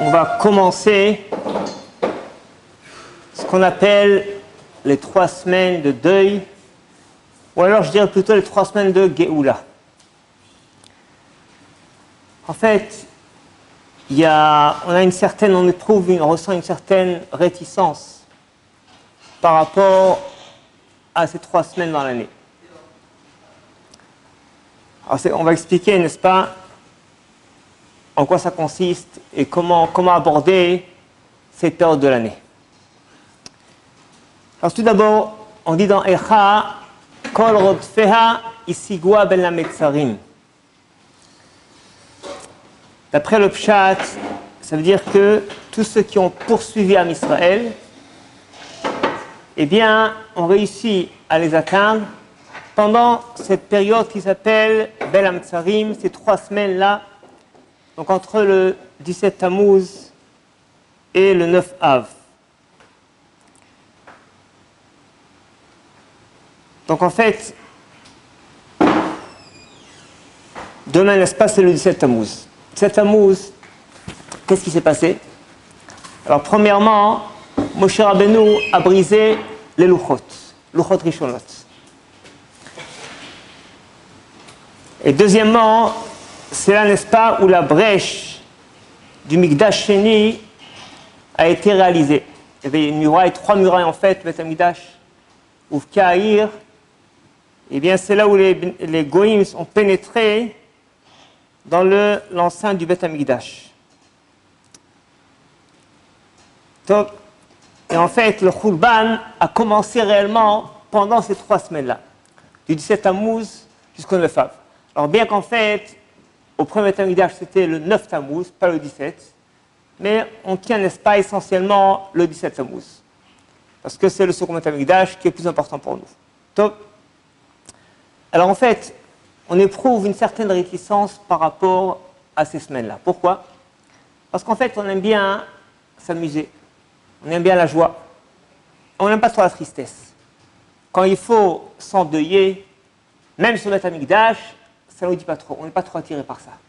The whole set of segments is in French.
on va commencer ce qu'on appelle les 3 semaines de deuil, ou alors je dirais plutôt les 3 semaines de Géoula. En fait, on ressent une certaine réticence par rapport à ces 3 semaines dans l'année. Alors on va expliquer, n'est-ce pas, en quoi ça consiste et comment aborder cette période de l'année. Alors tout d'abord, on dit dans Echa, Kol Rodfeha Isigua Ben Lametzarim. D'après le Pshat, ça veut dire que tous ceux qui ont poursuivi Am Israël, eh bien, ont réussi à les atteindre pendant cette période qui s'appelle Ben Lametzarim, ces 3 semaines-là, donc entre le 17 Tammuz et le 9 Av. Donc en fait, demain, n'est-ce pas, c'est le 17 Tammuz. 17 Tammuz, qu'est-ce qui s'est passé? Alors premièrement, Moshe Rabbeinu a brisé les Luchot Rishonot. Et deuxièmement, c'est là, n'est-ce pas, où la brèche du Mikdash Sheni a été réalisée. Il y avait une muraille, 3 murailles en fait, le Beth Amikdash, ou Kaïr. Eh bien, c'est là où les Goïms ont pénétré dans l'enceinte du Beth Amikdash. Et en fait, le Khurban a commencé réellement pendant ces 3 semaines-là, du 17 Tammuz jusqu'au 9 Av. Alors, bien qu'en fait, au premier Beth Amikdash, c'était le 9 Tammuz, pas le 17, mais on tient, n'est-ce pas, essentiellement le 17 Tammuz, parce que c'est le second Beth Amikdash qui est plus important pour nous. Top. Alors en fait, on éprouve une certaine réticence par rapport à ces semaines-là. Pourquoi? Parce qu'en fait, on aime bien s'amuser, on aime bien la joie, on n'aime pas trop la tristesse. Quand il faut s'endeuiller, même sur le Beth Amikdash, ça ne nous dit pas trop, on n'est pas trop attiré par ça.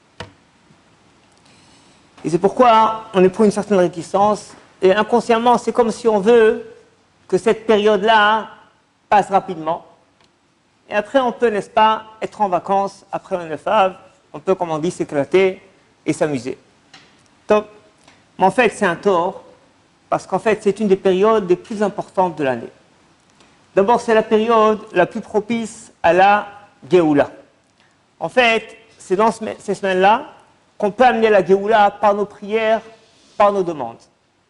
Et c'est pourquoi on éprouve une certaine réticence, et inconsciemment, c'est comme si on veut que cette période-là passe rapidement. Et après, on peut, n'est-ce pas, être en vacances après le 9 Av, on peut, comme on dit, s'éclater et s'amuser. Top. Mais en fait, c'est un tort, parce qu'en fait, c'est une des périodes les plus importantes de l'année. D'abord, c'est la période la plus propice à la Géoula. En fait, c'est dans ces semaines-là qu'on peut amener la Géoula par nos prières, par nos demandes.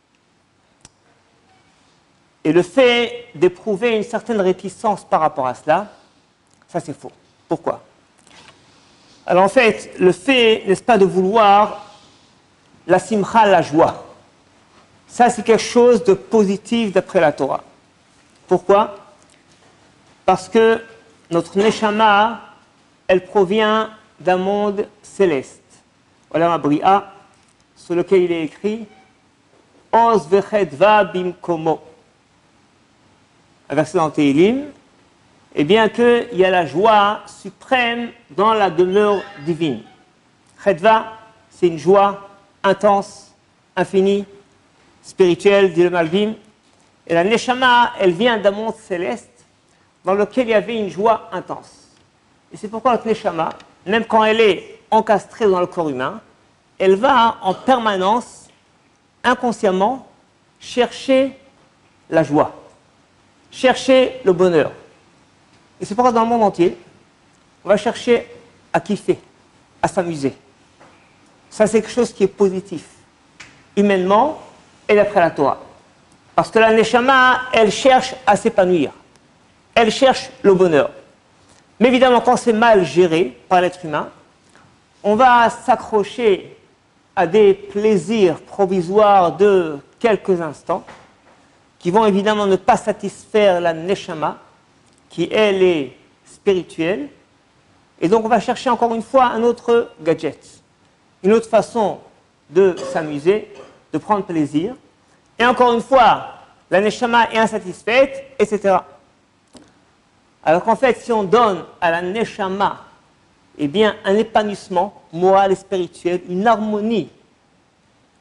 Et le fait d'éprouver une certaine réticence par rapport à cela, ça, c'est faux. Pourquoi? Alors, en fait, le fait, n'est-ce pas, de vouloir la simcha, la joie, ça, c'est quelque chose de positif d'après la Torah. Pourquoi? Parce que notre neshama, elle provient d'un monde céleste. Olam Abria, sur lequel il est écrit Oz vechedva bimkomo. Un verset dans Tehillim. Et bien qu'il y a la joie suprême dans la demeure divine. Chedva, c'est une joie intense, infinie, spirituelle, dit le Malbim. Et la Neshama, elle vient d'un monde céleste dans lequel il y avait une joie intense. Et c'est pourquoi notre Neshama, même quand elle est encastrée dans le corps humain, elle va en permanence, inconsciemment, chercher la joie, chercher le bonheur. Et c'est pourquoi dans le monde entier, on va chercher à kiffer, à s'amuser. Ça, c'est quelque chose qui est positif, humainement et d'après la Torah. Parce que la Neshama, elle cherche à s'épanouir. Elle cherche le bonheur. Mais évidemment, quand c'est mal géré par l'être humain, on va s'accrocher à des plaisirs provisoires de quelques instants qui vont évidemment ne pas satisfaire la Neshama, qui, elle, est spirituelle. Et donc, on va chercher encore une fois un autre gadget, une autre façon de s'amuser, de prendre plaisir. Et encore une fois, la Neshama est insatisfaite, etc. Alors qu'en fait, si on donne à la Neshama, eh bien, un épanouissement moral et spirituel, une harmonie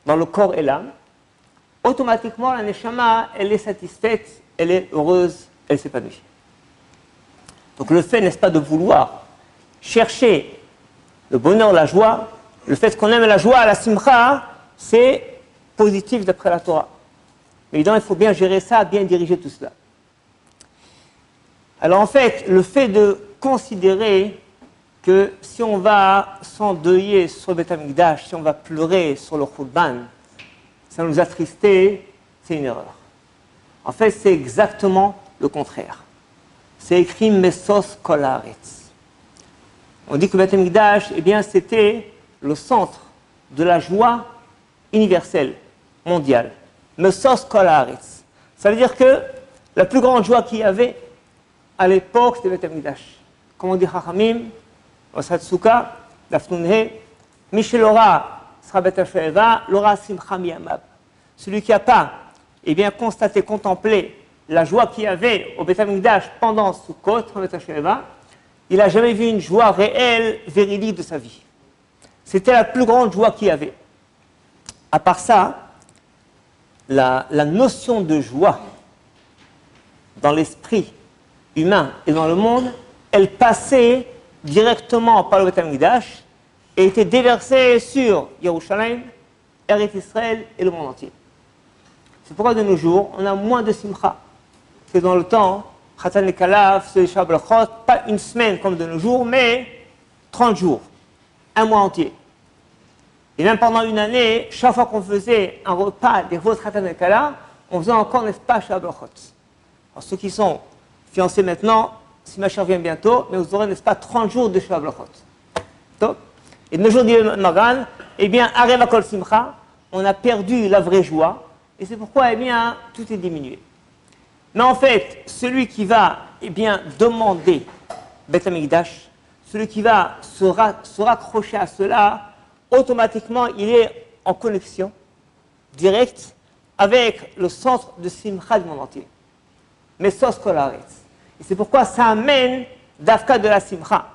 dans le corps et l'âme, automatiquement la neshama, elle est satisfaite, elle est heureuse, elle s'épanouit. Donc le fait, n'est-ce pas, de vouloir chercher le bonheur, la joie, le fait qu'on aime la joie, la simcha, c'est positif d'après la Torah. Mais évidemment, il faut bien gérer ça, bien diriger tout cela. Alors en fait, le fait de considérer que si on va s'endeuiller sur le Beth Amikdash, si on va pleurer sur le Khurban, ça nous attrister, c'est une erreur. En fait, c'est exactement le contraire. C'est écrit Mesos Kol Haaretz. On dit que le Beth Amikdash, eh bien, c'était le centre de la joie universelle, mondiale. Mesos Kol Haaretz. Ça veut dire que la plus grande joie qu'il y avait à l'époque, c'était le Beth Amikdash. Comme on dit Chachamim, Osatsuka, Dafnunhe, Mishelora sera Beth Asheva, Lora Simcha Miyamab. Celui qui n'a pas, eh bien, constaté, contemplé la joie qu'il y avait au Beth Amikdash pendant Sukkot, Beth Asheva, il n'a jamais vu une joie réelle, véridique de sa vie. C'était la plus grande joie qu'il y avait. À part ça, la notion de joie dans l'esprit humain et dans le monde, elle passait directement par le Beth Amikdash et était déversée sur Yerushalayim, Eretz Israël et le monde entier. C'est pourquoi de nos jours, on a moins de simcha. C'est dans le temps, Khatan et Kalaf, c'est Shablachot, pas une semaine comme de nos jours, mais 30 jours, un mois entier. Et même pendant une année, chaque fois qu'on faisait un repas des vôtres Khatan et Kalaf, on faisait encore, n'est-ce pas, Shablachot. Alors ceux qui sont fiancés maintenant, si ma chère vient bientôt, mais vous aurez, n'est-ce pas, 30 jours de Shablachot. Et de nos jours d'Yom Magan, eh bien, Areva Kol Simcha, on a perdu la vraie joie, et c'est pourquoi, eh bien, tout est diminué. Mais en fait, celui qui va, eh bien, demander Beth Amikdash, celui qui va se raccrocher à cela, automatiquement, il est en connexion directe avec le centre de Simcha du monde entier. Mesos Kol Haaretz. Et c'est pourquoi ça amène d'Afka de la Simcha.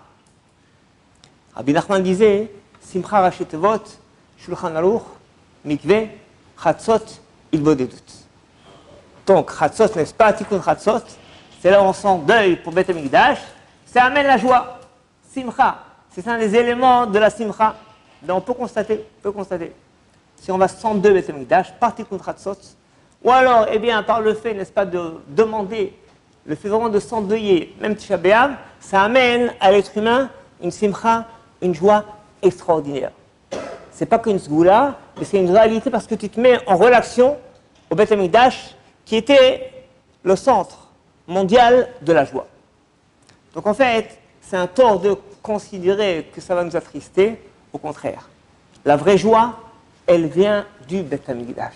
Rabbi Nachman disait, Simcha Rachetevot, Shulchan Aruch, Mikveh, Chatzot, Ilbodedut. Donc, Chatzot, n'est-ce pas, Tikkun Chatzot, c'est là où on s'endeuille pour Beth Amikdash, ça amène la joie. Simcha, c'est un des éléments de la Simcha. Là, on peut constater, si on va s'endeuiller Beth Amikdash, par Tikkun Chatzot, ou alors, eh bien, par le fait, n'est-ce pas, de demander, le fait vraiment de s'endeuiller, même Tisha B'Av, ça amène à l'être humain une simcha, une joie extraordinaire. C'est pas qu'une sgoula, mais c'est une réalité parce que tu te mets en relation au Beth Amikdash, qui était le centre mondial de la joie. Donc en fait, c'est un tort de considérer que ça va nous attrister, au contraire. La vraie joie, elle vient du Beth Amikdash.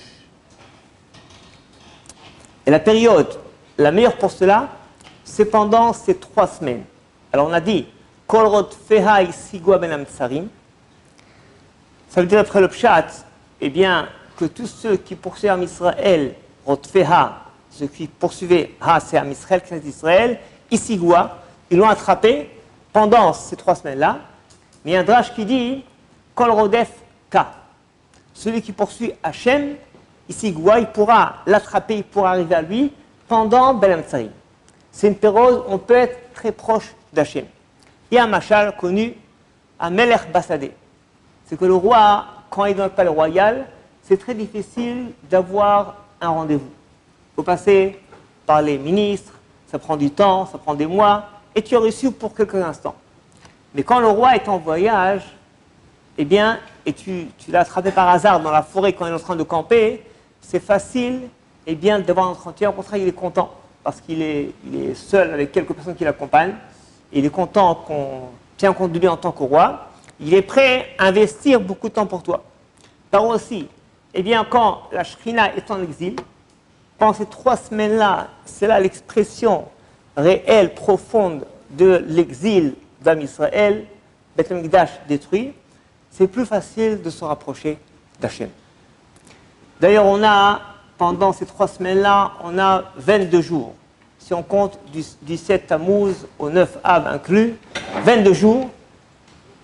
Et la période la meilleure pour cela, c'est pendant ces 3 semaines. Alors on a dit, Kol Rotfeha Isigua Ben Amtsarim. Ça veut dire après le Pshat, eh bien, que tous ceux qui poursuivent Am Israël, Rotfeha, ceux qui poursuivaient Ha, c'est Am Israël, c'est Israël, Isigua, ils l'ont attrapé pendant ces 3 semaines-là. Mais il y a un drach qui dit, Kol Rodef Ka. Celui qui poursuit Hachem, Isigua, il pourra l'attraper, il pourra arriver à lui pendant Ben Amtsarim. C'est une période où on peut être très proche d'Hachem. Il y a un machal connu, à Melech Bassadeh. C'est que le roi, quand il est dans le palais royal, c'est très difficile d'avoir un rendez-vous. Il faut passer par les ministres, ça prend du temps, ça prend des mois, et tu as reçu pour quelques instants. Mais quand le roi est en voyage, eh bien, et tu l'as attrapé par hasard dans la forêt quand il est en train de camper, c'est facile, eh bien, d'avoir un entretien. Au contraire, il est content, parce qu'il est seul avec quelques personnes qui l'accompagnent. Il est content qu'on tient compte de lui en tant que roi. Il est prêt à investir beaucoup de temps pour toi. Par aussi, eh bien, quand la Shrina est en exil, pendant ces 3 semaines-là, c'est là l'expression réelle, profonde de l'exil d'Am Israël, Beth Amikdash détruit, c'est plus facile de se rapprocher d'Hachem. D'ailleurs, on a, pendant ces 3 semaines-là, on a 22 jours. Si on compte du 7 Tammuz au 9 Av inclus, 22 jours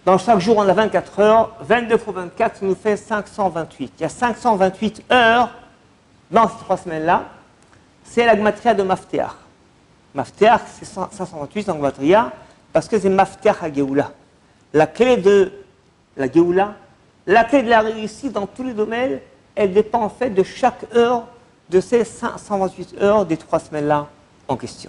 Dans chaque jour, on a 24 heures. 22 fois 24, ça nous fait 528. Il y a 528 heures dans ces 3 semaines-là. C'est la gematria de Mafteach. Mafteach, c'est 528 en gematria, parce que c'est Mafteach à Géoula. La clé de la Géoula, la clé de la réussite dans tous les domaines, elle dépend en fait de chaque heure de ces 528 heures des 3 semaines-là en question.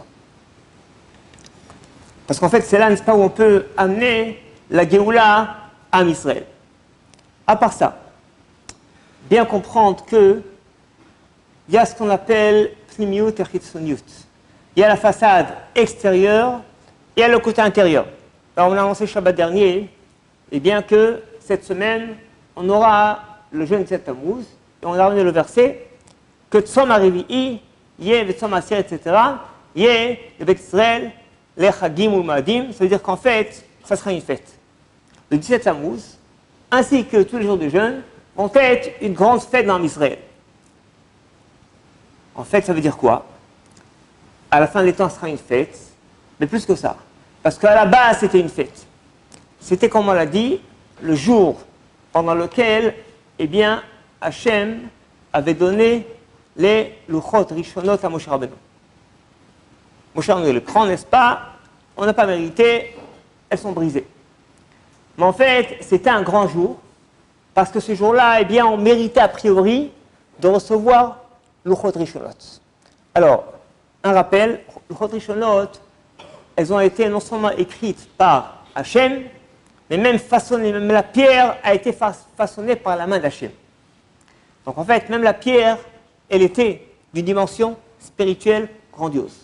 Parce qu'en fait, c'est là, n'est-ce pas, où on peut amener la Géoula à Israël. À part ça, bien comprendre que il y a ce qu'on appelle Pnimiut et Chitzoniut. Il y a la façade extérieure et il y a le côté intérieur. Alors, on a annoncé Shabbat dernier, et bien que cette semaine, on aura le jeûne de Tammuz, et on a ramené le verset que Tzom HaRevi'i, Yeh Tzom HaSir, etc., Yeh, le Bet Israël, les Chagim ou Maadim, ça veut dire qu'en fait, ça sera une fête. Le 17 Tammuz, ainsi que tous les jours de jeûne, vont être une grande fête dans Israël. En fait, ça veut dire quoi? À la fin des temps, ce sera une fête, mais plus que ça. Parce qu'à la base, c'était une fête. C'était, comme on l'a dit, le jour pendant lequel, eh bien, Hachem avait donné les Luchot Rishonot à Moshe Rabbeinu. Moshe Rabbeinu les prend, n'est-ce pas? On n'a pas mérité, elles sont brisées. Mais en fait, c'était un grand jour, parce que ce jour-là, eh bien, on méritait a priori de recevoir Luchot Rishonot. Alors, un rappel, Luchot Rishonot, elles ont été non seulement écrites par Hachem, mais même façonnées, même la pierre a été façonnée par la main d'Hachem. Donc en fait, même la pierre, elle était d'une dimension spirituelle grandiose.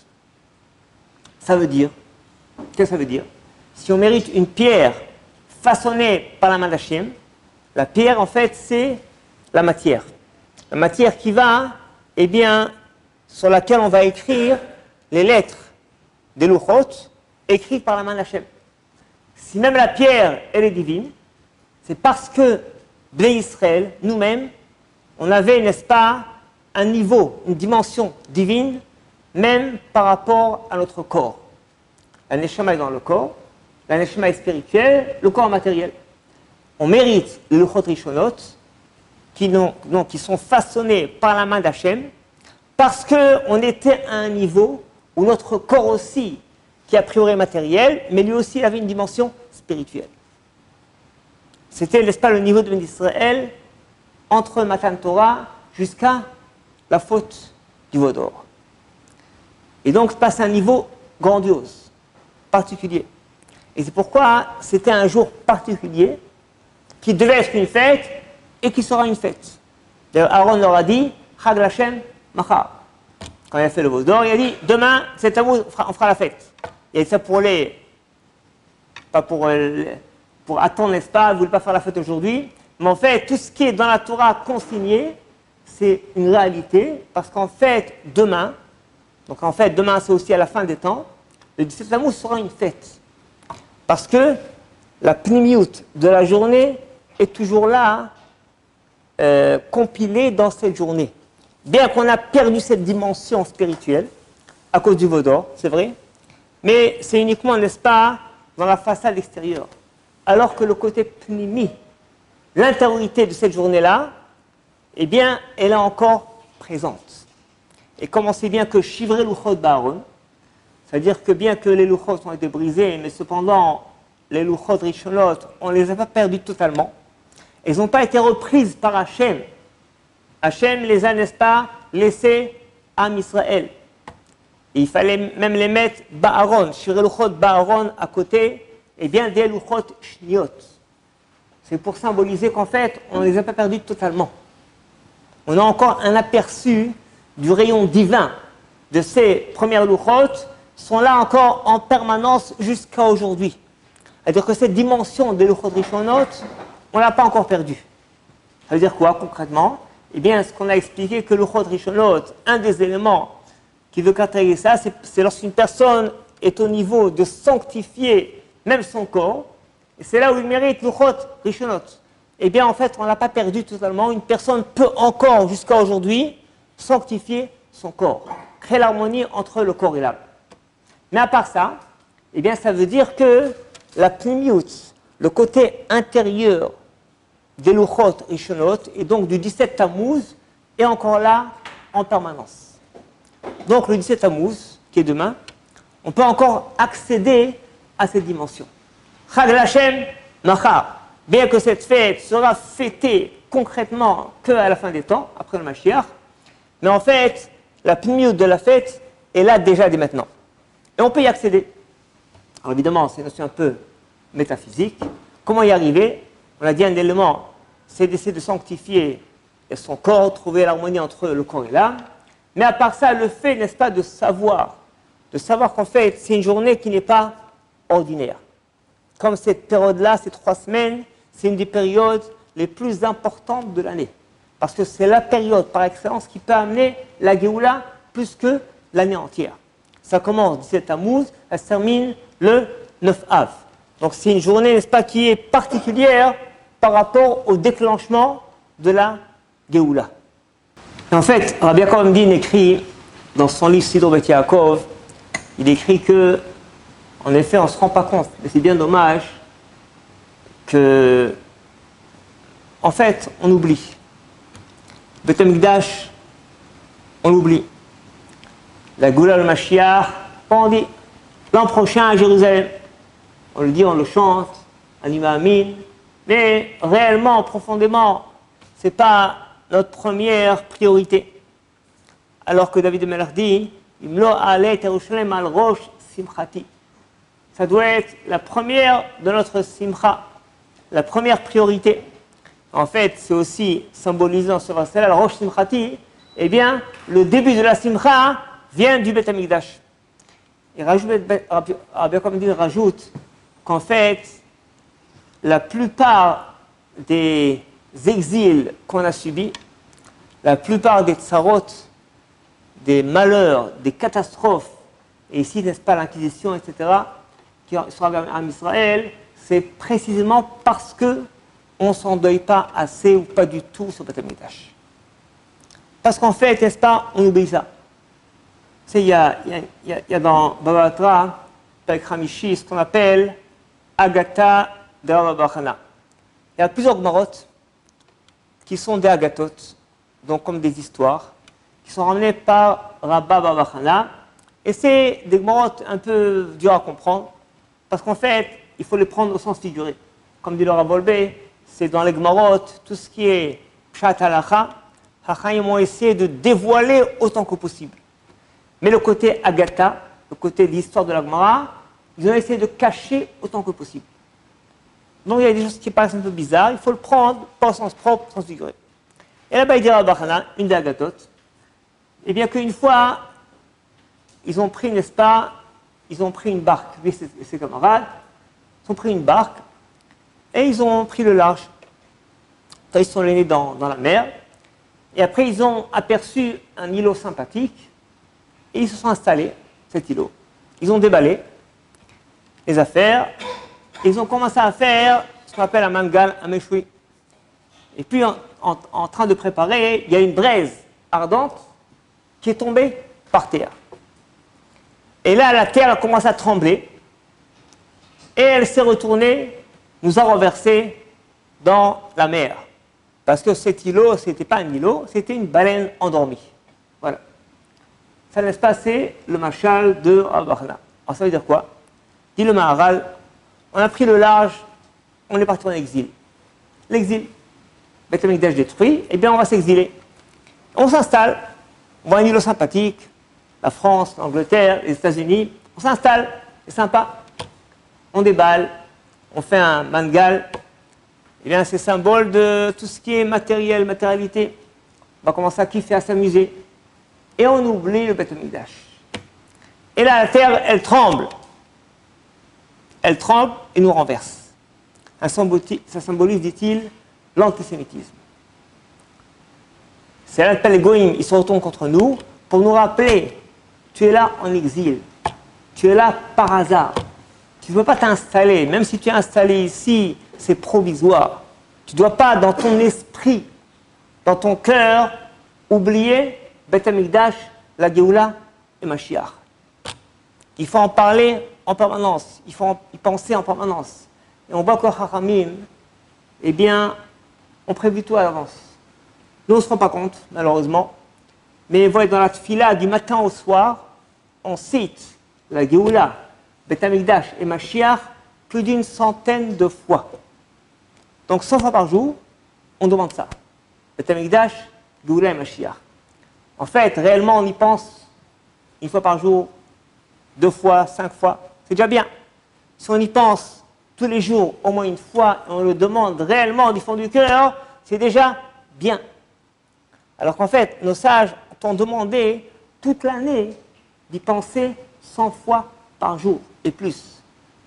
Ça veut dire, qu'est-ce que ça veut dire? Si on mérite une pierre façonnée par la main d'Hachem, la pierre en fait c'est la matière. La matière qui va, eh bien, sur laquelle on va écrire les lettres des Luchot, écrites par la main d'Hachem. Si même la pierre, elle est divine, c'est parce que Bnei Israël, nous-mêmes, on avait, n'est-ce pas, un niveau, une dimension divine, même par rapport à notre corps. La neshama est dans le corps, la neshama est spirituelle, le corps matériel. On mérite les Luchot Rishonot qui sont façonnés par la main d'Hachem, parce qu'on était à un niveau où notre corps aussi, qui a priori est matériel, mais lui aussi avait une dimension spirituelle. C'était, n'est-ce pas, le niveau de Israël entre Matan Torah jusqu'à la faute du veau d'or. Et donc, passe à un niveau grandiose, particulier. Et c'est pourquoi c'était un jour particulier qui devait être une fête et qui sera une fête. D'ailleurs, Aaron leur a dit Chag Lashem Machar. Quand il a fait le veau d'or, il a dit demain, c'est à vous, on fera la fête. Et ça pour pas pour attendre, n'est-ce pas, vous ne voulez pas faire la fête aujourd'hui, mais en fait, tout ce qui est dans la Torah consigné, c'est une réalité, parce qu'en fait, demain, donc en fait, demain c'est aussi à la fin des temps, le 17 Tammuz sera une fête. Parce que la pnimiut de la journée est toujours là, compilée dans cette journée. Bien qu'on a perdu cette dimension spirituelle, à cause du veau d'or, c'est vrai, mais c'est uniquement, n'est-ce pas, dans la façade extérieure. Alors que le côté pnimi, l'intériorité de cette journée-là, eh bien, elle est encore présente. Et comme on sait bien que Shivrei Luchot Ba'aron, c'est-à-dire que bien que les Luchot ont été brisés, mais cependant, les Luchot Rishonot, on ne les a pas perdus totalement. Elles n'ont pas été reprises par Hachem. Hachem les a, n'est-ce pas, laissées à Israël. Et il fallait même les mettre Ba'aron, Shivrei Luchot Ba'aron à côté, et bien des Luchot Shniot. C'est pour symboliser qu'en fait, on ne les a pas perdus totalement. On a encore un aperçu du rayon divin de ces premières Luchot, sont là encore en permanence jusqu'à aujourd'hui. C'est-à-dire que cette dimension des Luchot Rishonot, on ne l'a pas encore perdue. Ça veut dire quoi concrètement? Eh bien, ce qu'on a expliqué que Luchot Rishonot, un des éléments qui veut caractériser ça, c'est lorsqu'une personne est au niveau de sanctifier même son corps, et c'est là où il mérite Luchot Rishonot. Eh bien, en fait, on ne l'a pas perdu totalement. Une personne peut encore, jusqu'à aujourd'hui, sanctifier son corps, créer l'harmonie entre le corps et l'âme. Mais à part ça, eh bien, ça veut dire que la pnimiut, le côté intérieur des Luchot Rishonot, et donc du 17 Tammuz, est encore là en permanence. Donc le 17 Tammuz, qui est demain, on peut encore accéder à cette dimension. Chag Hashem Machar, bien que cette fête sera fêtée concrètement qu'à la fin des temps, après le Mashiach, mais en fait, la pnimiut de la fête est là déjà dès maintenant. Et on peut y accéder. Alors évidemment, c'est une notion un peu métaphysique. Comment y arriver? On a dit un élément, c'est d'essayer de sanctifier son corps, trouver l'harmonie entre le corps et l'âme. Mais à part ça, le fait, n'est-ce pas, de savoir qu'en fait, c'est une journée qui n'est pas ordinaire. Comme cette période-là, ces 3 semaines, c'est une des périodes les plus importantes de l'année. Parce que c'est la période par excellence qui peut amener la Géoula plus que l'année entière. Ça commence le 17 Tammuz, elle se termine le 9 Av. Donc c'est une journée, n'est-ce pas, qui est particulière par rapport au déclenchement de la Géoula. Et en fait, Rabbi Yaakov Emdin écrit dans son livre Siddur Bet Yaakov, il écrit que, en effet, on ne se rend pas compte, mais c'est bien dommage que, en fait, on oublie. Beth Amikdash, on l'oublie. La Géoula le Mashiach, on dit l'an prochain à Jérusalem. On le dit, on le chante, Anima Amin, mais réellement, profondément, ce n'est pas notre première priorité. Alors que David Melech dit, Imlo Alet Yerushalem al Rosh Simchati. Ça doit être la première de notre Simcha, la première priorité. En fait, c'est aussi symbolisant ce verset-là, le Rosh Simchati, eh bien, le début de la Simcha vient du Beth Amikdash. Et Rabbi Yaakov rajoute qu'en fait, la plupart des exils qu'on a subis, la plupart des tsarot, des malheurs, des catastrophes, et ici, n'est-ce pas, l'Inquisition, etc., qui sont arrivés en Israël, c'est précisément parce que on ne s'endeuille pas assez ou pas du tout sur Beth Amikdash. Parce qu'en fait, n'est-ce pas, on oublie ça. Tu sais, il y a dans Baba Batra, Perek Hamishi, ce qu'on appelle Agata de Rabba bar Chana. Il y a plusieurs gmarotes qui sont des agatot, donc comme des histoires, qui sont ramenées par Rabba bar Chana. Et c'est des gmarotes un peu durs à comprendre, parce qu'en fait, il faut les prendre au sens figuré. Comme dit le Rav Wolbe, c'est dans les gmarotes, tout ce qui est Pshat Halacha, Hachaim ont essayé de dévoiler autant que possible. Mais le côté Agatha, le côté de l'histoire de la Gemara, ils ont essayé de cacher autant que possible. Donc il y a des choses qui paraissent un peu bizarres, il faut le prendre, pas au sens propre, au sens figuré. Et là-bas, il dit à Bachana, une des Agatot, et bien qu'une fois, ils ont pris, n'est-ce pas, ils ont pris une barque, lui et ses camarades, ils ont pris une barque, et ils ont pris le large. Ils sont allés dans la mer, et après ils ont aperçu un îlot sympathique, et ils se sont installés, cet îlot. Ils ont déballé les affaires, et ils ont commencé à faire ce qu'on appelle un mangal, un méchoui. Et puis, en train de préparer, il y a une braise ardente qui est tombée par terre. Et là, la terre a commencé à trembler, et elle s'est retournée, nous a renversés dans la mer. Parce que cet îlot, ce n'était pas un îlot, c'était une baleine endormie. Voilà. Ça laisse passer le machal de Rabbi bar Chana. Alors ça veut dire quoi? Dit le Maharal, on a pris le large, on est parti en exil. L'exil. Beth Amikdash détruit, eh bien on va s'exiler. On s'installe, on voit un îlot sympathique, la France, l'Angleterre, les États-Unis, on s'installe, c'est sympa. On déballe, on fait un mangal, eh bien c'est symbole de tout ce qui est matériel, matérialité. On va commencer à kiffer, à s'amuser. Et on oublie le Beth Amikdash. Et là, la terre, elle tremble. Elle tremble et nous renverse. Ça symbolise, dit-il, l'antisémitisme. C'est là que les Goïms, ils se retournent contre nous pour nous rappeler, tu es là en exil. Tu es là par hasard. Tu ne peux pas t'installer. Même si tu es installé ici, c'est provisoire. Tu ne dois pas, dans ton esprit, dans ton cœur, oublier Beth Amikdash, la Géoula et Mashiach. Il faut en parler en permanence. Il faut y penser en permanence. Et on voit que Chachamim, eh bien, on prévu tout à l'avance. Nous, on ne se rend pas compte, malheureusement. Mais vous voyez, dans la tfila du matin au soir, on cite la Géoula, Beth Amikdash et Mashiach plus d'une centaine de fois. Donc 100 fois par jour, on demande ça. Beth Amikdash, Géoula et Mashiach. En fait, réellement, on y pense une fois par jour, 2 fois, 5 fois. C'est déjà bien. Si on y pense tous les jours, au moins une fois, et on le demande réellement du fond du cœur, c'est déjà bien. Alors qu'en fait, nos sages t'ont demandé toute l'année d'y penser 100 fois par jour et plus.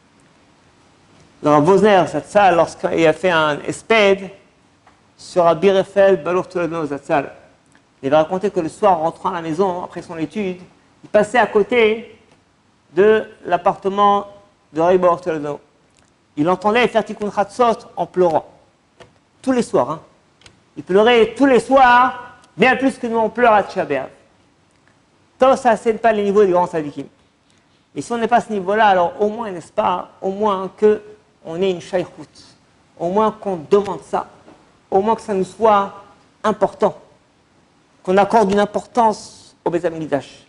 Dans Vosner, Zatzal, lorsqu'il a fait un espède sur Rabbi Refel, Balour Toledano Zatzal, il va raconter que le soir, en rentrant à la maison, après son étude, il passait à côté de l'appartement de Rabbi Balour Toledano. Il entendait faire Tikkun Chatzot en pleurant. Tous les soirs. Il pleurait tous les soirs, bien plus que nous on pleure à Tisha B'Av. Tant ça, ce n'est pas les niveaux des grands sadikim. Et si on n'est pas à ce niveau-là, alors au moins, n'est-ce pas, au moins qu'on ait une shaykhout, au moins qu'on demande ça, au moins que ça nous soit important, qu'on accorde une importance au Beth Amikdash,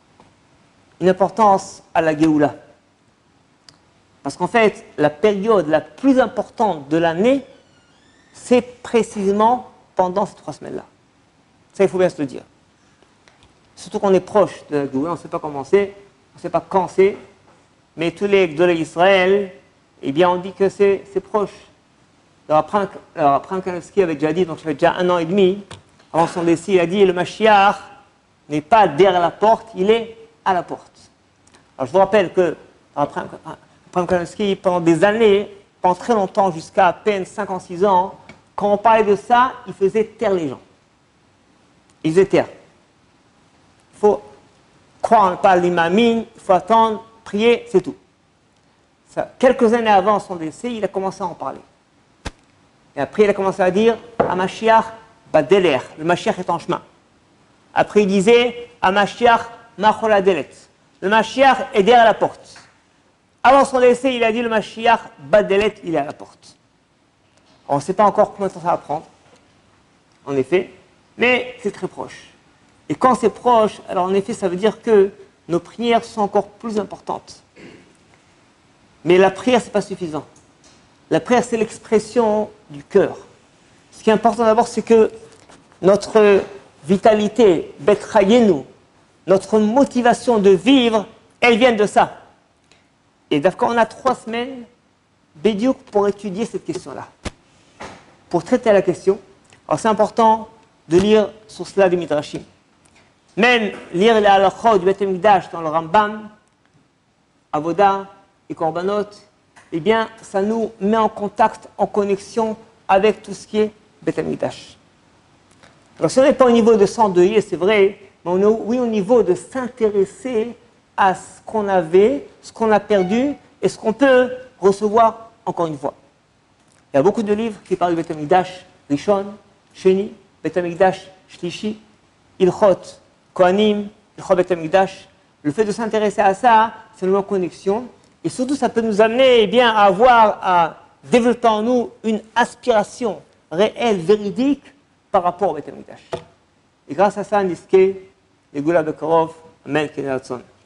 une importance à la Géoula. Parce qu'en fait, la période la plus importante de l'année, c'est précisément pendant ces 3 semaines-là. Ça, il faut bien se le dire. Surtout qu'on est proche de la Géoula, on ne sait pas comment c'est, on ne sait pas quand c'est, mais tous les Gdolei Israël, eh bien, on dit que c'est proche. Alors, Abraham Kanevsky avait déjà dit, donc ça fait déjà 1 an et demi, avant son décès, il a dit, le Mashiach n'est pas derrière la porte, il est à la porte. Alors, je vous rappelle que Abraham Kanevsky, pendant des années, pendant très longtemps, jusqu'à peine 5 ans, 6 ans, quand on parlait de ça, il faisait taire les gens. Il faisait taire. Il faut croire en pas l'imamine, il faut attendre, prier, c'est tout. Ça, quelques années avant son décès, il a commencé à en parler. Et après, il a commencé à dire Mashiach badeler, le Mashiach est en chemin. Après, il disait Mashiach machol adelet, le Mashiach est derrière la porte. Avant son décès, il a dit le Mashiach badelet, il est à la porte. On ne sait pas encore combien de temps ça va prendre, en effet, mais c'est très proche. Et quand c'est proche, alors en effet, ça veut dire que nos prières sont encore plus importantes. Mais la prière, ce n'est pas suffisant. La prière, c'est l'expression du cœur. Ce qui est important d'abord, c'est que notre vitalité, betrayenu, notre motivation de vivre, elle vient de ça. Et d'accord, on a 3 semaines, Bédiouk, pour étudier cette question-là. Pour traiter la question, alors c'est important de lire sur cela du Midrashim. Même lire les halachot du Beth Amikdash dans le Rambam, Avoda et Korbanot, eh bien, ça nous met en contact, en connexion avec tout ce qui est Beth Amikdash. Alors, si on n'est pas au niveau de s'endeuiller, c'est vrai, mais on est oui au niveau de s'intéresser à ce qu'on avait, ce qu'on a perdu et ce qu'on peut recevoir encore une fois. Il y a beaucoup de livres qui parlent du Beth Amikdash Rishon, Sheni, Beth Amikdash Shlishi, Ilchot, Kohanim, Ilchot Beth Amikdash. Le fait de s'intéresser à ça, ça nous met en connexion. Et surtout, ça peut nous amener eh bien, à développer en nous une aspiration réelle, véridique, par rapport au Beth Amikdash. Et grâce à ça, Niske, les Goula Bekorov, Amen, Keneratson.